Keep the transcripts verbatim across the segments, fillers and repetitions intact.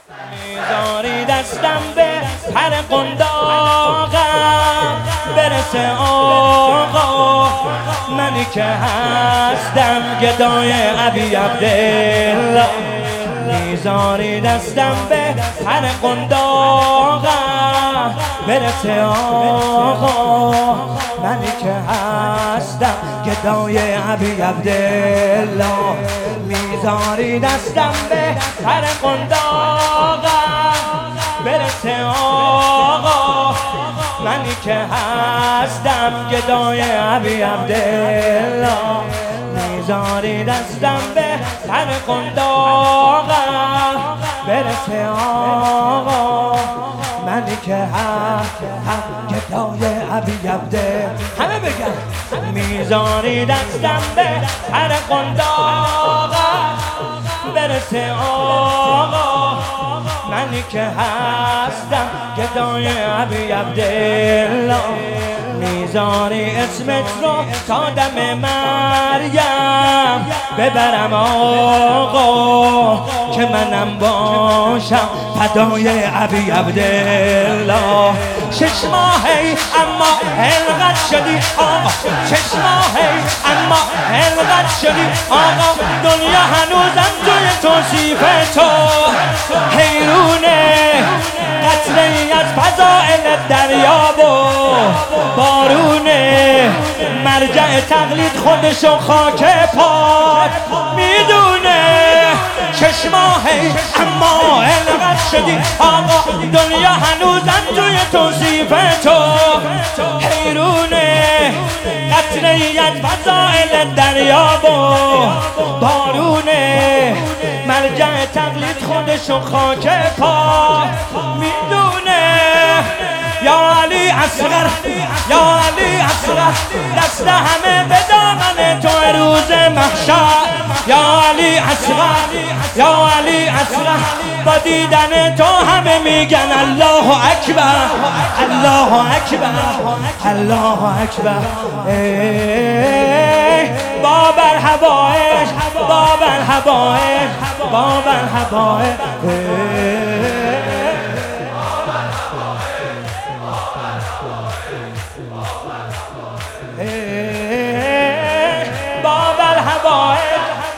میذاری دستم به پر قنداقم برسه آقا، منی که هستم گدای ابی عبدالله. میذاری دستم به پر قنداقم برسه آقا، منی که هستم گدای ابی عبدالله. میذاری دستم به پر قنداقم برسه آقا، منی که هستم گدای ابی عبدالله. میذاری دستم به پر قنداقم برسه آقا، منی که هستم گدای ابی عبدالله. همه بگن میذاری دستم به پر قنداقم برسه آقا، منی که هستم گدای ابی عبدالله. میذاری اسمت رو تا دم مریم ببرم آقا، که منم باشم فدای ابی عبدالله. شش ماهی اما هلقت شدی آقا، شش ماهی اما هلقت شدی آقا، دنیا هنوزم توی توصیف تو حیرونه. قطره‌ای از فضائل دریا و بارونه، مرجع تقلید خودشو خاک پاک میدونه. شش ماهی اما هلقت شدی آقا، دنیا هنوزم توی توصیف تو حیرونه. قطره‌ای از فضائل دریا و بارونه، مرجع تقلید خودشو خاک پاک میدونه. یا علی اصغر، یا علی اصغر، دست همه به دامن تو روز محشر. یا علی اصغر، یا علی اصغر، با دیدن تو همه میگن الله اکبر، الله اکبر، الله اکبر. باب الحبائج، باب الحبائج، باب الحبائج. باب الحبائج،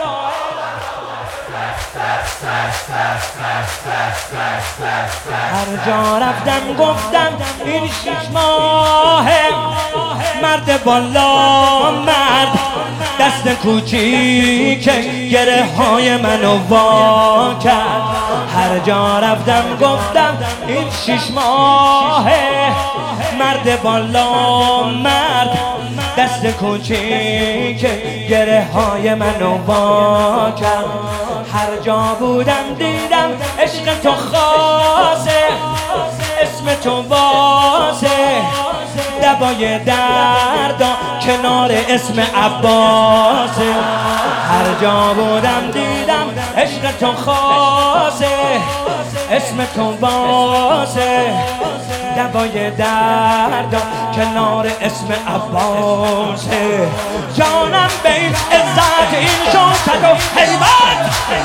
هر جا رفتم گفتم این شش ماهه مرد بالا مرد، دست کوچیک گره های منو وا کرد. هر جا رفتم گفتم این شش ماهه مرد بالا مرد، دست کوچیک گره های منو وا کرد. هر جا بودم دیدم عشق تو خاصه، اسم تو واسه، دوای دردا کنار اسم عباسه. هر جا بودم دیدم عشق تو خاصه، اسم تو واسه، دوای دردا کنار اسم عباسه. جانم بین عزت این شوکت و حیبت،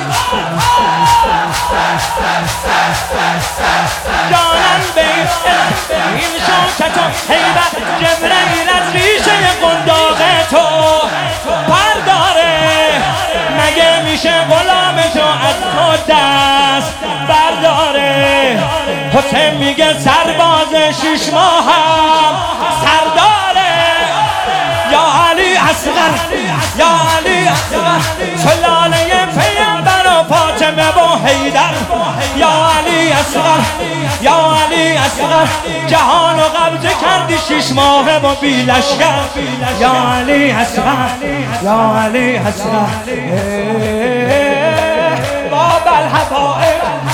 جانم بین این شوکت و حیبت. جبرئیل از ریشه قنداق تو برداره، مگه میشه غلام تو از تو دست برداره. حسین میگه سرباز شش ماهم سرداره. یا علی اصغر، یا علی اصغر، سلاله پیامبر و فاطمه و حیدر. یا علی اصغر، یا علی اصغر، جهان و قبضه کردی شش ماه و بی لشکر. یا علی اصغر، یا علی اصغر، باب الحبائج.